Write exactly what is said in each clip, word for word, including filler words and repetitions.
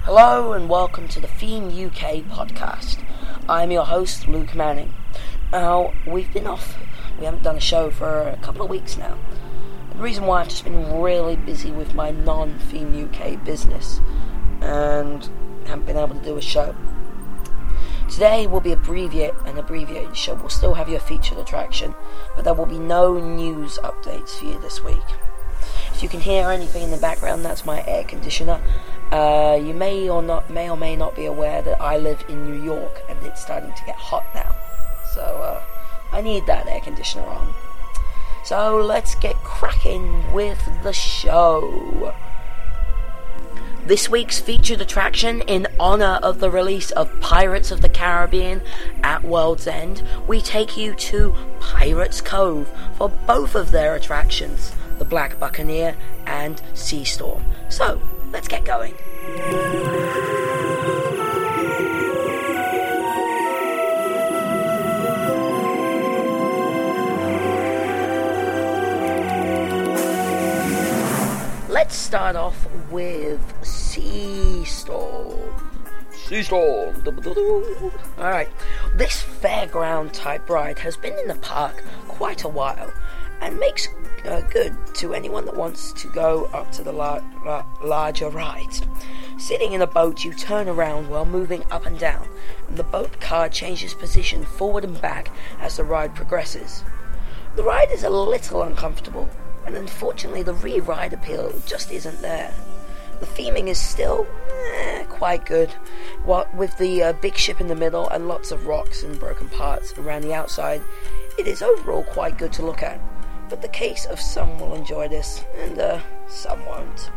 Hello and welcome to the Theme U K podcast. I'm your host, Luke Manning. Now, we've been off. We haven't done a show for a couple of weeks now. The reason why I've just been really busy with my non-Theme U K business and haven't been able to do a show. Today will be abbreviate an abbreviated show. We'll still have your featured attraction, but there will be no news updates for you this week. If you can hear anything in the background, that's my air conditioner. Uh, you may or not may or may not be aware that I live in New York and it's starting to get hot now. So uh, I need that air conditioner on. So let's get cracking with the show. This week's featured attraction, in honor of the release of Pirates of the Caribbean at World's End, we take you to Pirates Cove for both of their attractions, the Black Buccaneer and Sea Storm. So, let's get going. Let's start off with Sea Storm. Sea Storm. Alright, this fairground type ride has been in the park quite a while and makes uh, good to anyone that wants to go up to the lar- la- larger rides. Sitting in a boat, you turn around while moving up and down, and the boat car changes position forward and back as the ride progresses. The ride is a little uncomfortable, and unfortunately the re-ride appeal just isn't there. The theming is still eh, quite good, what with the uh, big ship in the middle and lots of rocks and broken parts around the outside. It is overall quite good to look at, but the case of some will enjoy this and uh, some won't.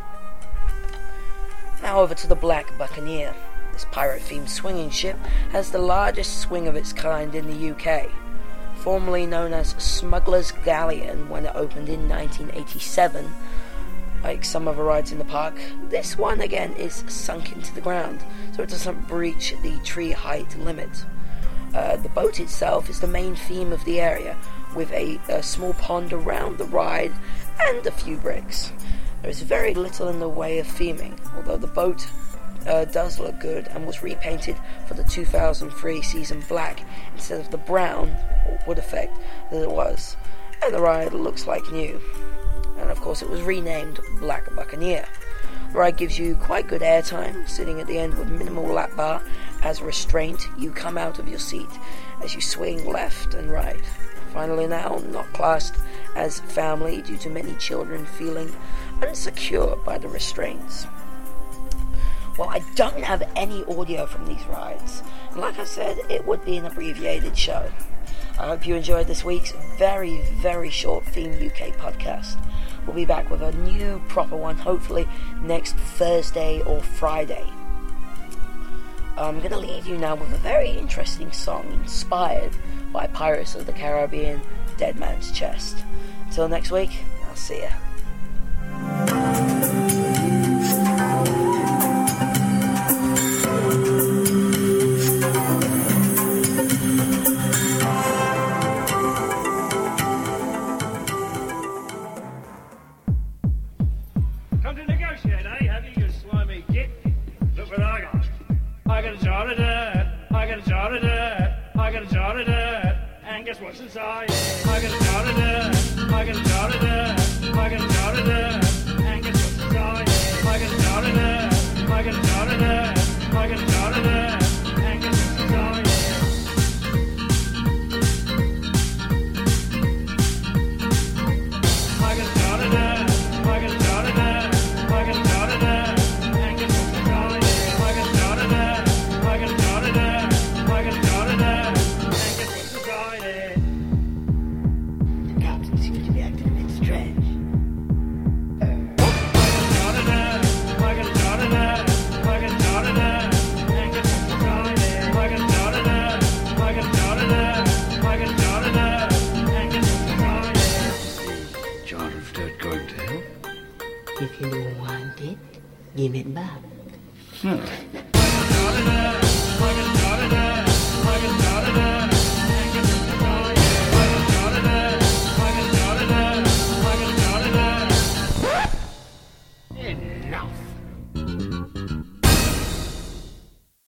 Now over to the Black Buccaneer. This pirate-themed swinging ship has the largest swing of its kind in the U K. Formerly known as Smuggler's Galleon when it opened in nineteen eighty-seven, like some other rides in the park, this one again is sunk into the ground, so it doesn't breach the tree height limit. Uh, the boat itself is the main theme of the area, with a, a small pond around the ride and a few bricks. There is very little in the way of theming, although the boat uh, does look good and was repainted for the two thousand three season black instead of the brown or wood effect that it was, and the ride looks like new. And of course it was renamed Black Buccaneer. The ride gives you quite good airtime, sitting at the end with minimal lap bar. As a restraint, you come out of your seat as you swing left and right. Finally now, not classed as family due to many children feeling unsecure by the restraints. Well, I don't have any audio from these rides, and like I said, it would be an abbreviated show. I hope you enjoyed this week's very, very short Theme U K podcast. We'll be back with a new proper one, hopefully next Thursday or Friday. I'm going to leave you now with a very interesting song inspired by Pirates of the Caribbean, Dead Man's Chest. Until next week, I'll see ya. Come to negotiate, eh? Have you, you slimy git? Look what I got. I got a jar of dirt. I got a jar of dirt. I got a jar of dirt. And guess what's inside? I got a jar of dirt. I got a jar of dirt. I got a jar of dirt. And guess what's inside? I got a jar of dirt. I got a jar of dirt. I got a jar of dirt. And guess what's inside? I got a jar of dirt. I got a jar of dirt. I got a jar of dirt. And guess what's inside? I got a jar of dirt. I got a jar of dirt. I got a jar of dirt. And guess what's inside it? The captain seems to be acting a bit strange. I got a jar of dirt. I got a jar of dirt. And guess what's inside it? I got a jar of dirt. I got a jar of dirt. I got a jar of dirt. And guess what's inside it? Jar of dirt going to help? If you don't want it, give it back. Hmm.